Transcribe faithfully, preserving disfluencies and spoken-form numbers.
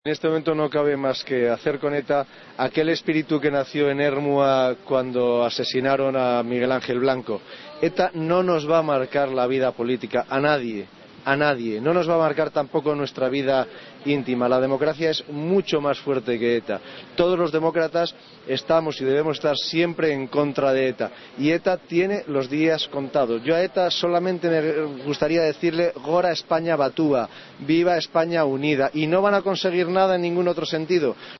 En este momento no cabe más que hacer con ETA aquel espíritu que nació en Ermua cuando asesinaron a Miguel Ángel Blanco. ETA no nos va a marcar la vida política, a nadie, a nadie. No nos va a marcar tampoco nuestra vida íntima. La democracia es mucho más fuerte que ETA. Todos los demócratas estamos y debemos estar siempre en contra de ETA. Y ETA tiene los días contados. Yo a ETA solamente me gustaría decirle Gora España Batúa, viva España unida. Y no van a conseguir nada en ningún otro sentido.